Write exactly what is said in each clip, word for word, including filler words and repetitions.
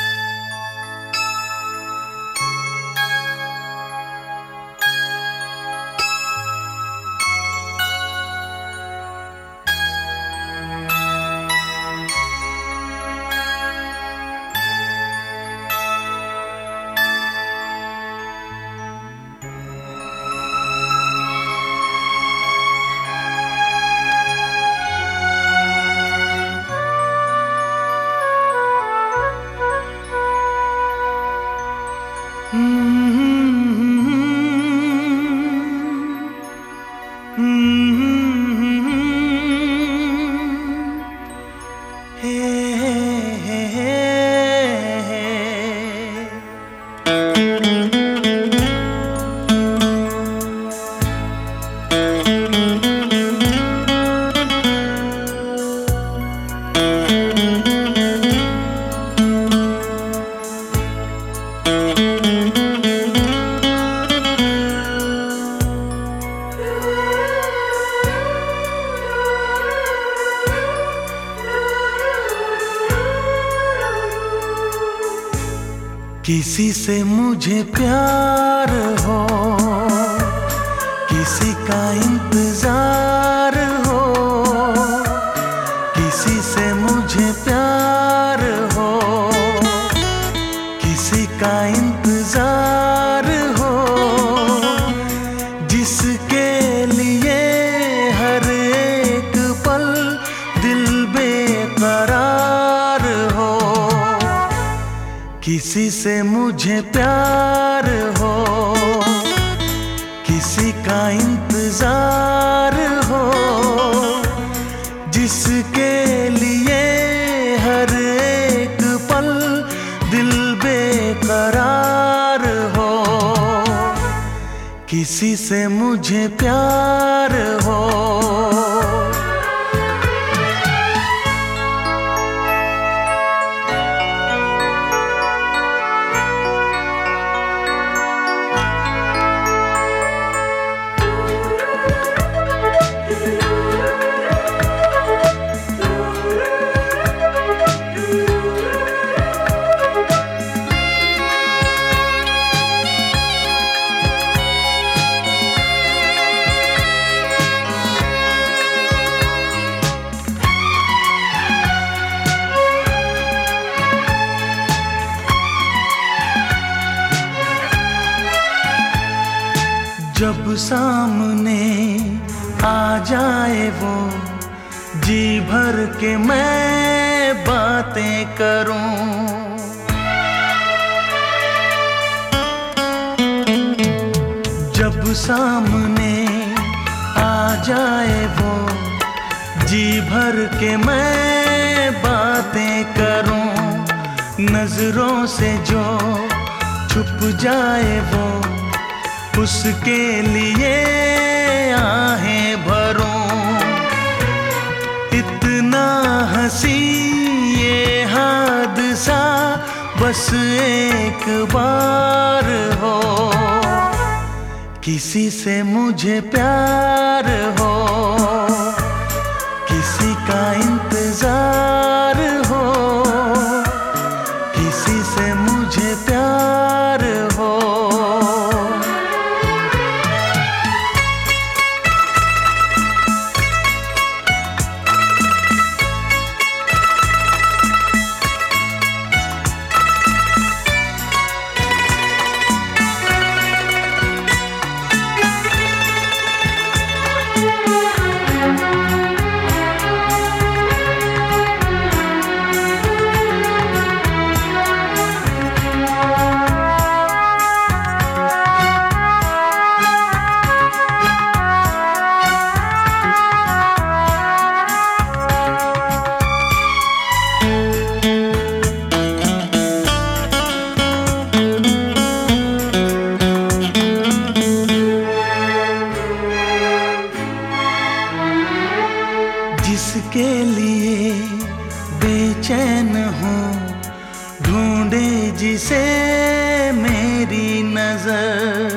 किसी से मुझे प्यार हो, किसी का इंतजार हो, किसी से मुझे प्यार हो, किसी का इंतजार हो, जिसके लिए हर एक पल दिल बेकरार हो। किसी से मुझे प्यार हो, किसी का इंतजार हो, जिसके लिए हर एक पल दिल बेकरार हो। किसी से मुझे प्यार हो। जब सामने आ जाए वो, जी भर के मैं बातें करूं। जब सामने आ जाए वो, जी भर के मैं बातें करूं। नजरों से जो छुप जाए वो, उसके लिए आहें भरूं। इतना हंसी ये हादसा बस एक बार हो। किसी से मुझे प्यार हो, किसी का इंतजार हो, किसी से मुझे प्यार हो। जिसके लिए बेचैन हूँ, ढूंढे जिसे मेरी नजर।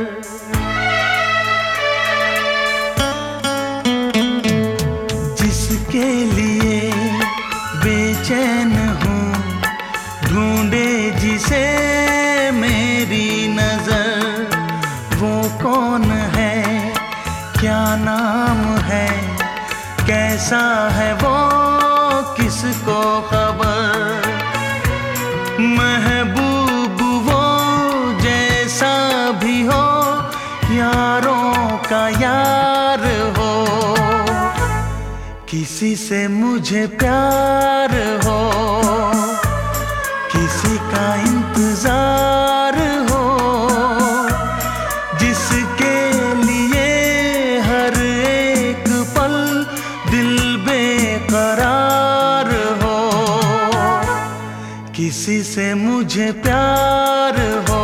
जिसके लिए बेचैन हूँ, ढूंढे जिसे मेरी नजर, वो कौन है, क्या नाम है, कैसा है वो, किसको खबर। महबूब वो जैसा भी हो, यारों का यार हो, किसी से मुझे प्यार हो, किसी का इंतजार हो, जिसके लिए हर एक पल दिल बेकरार हो, किसी से मुझे प्यार हो।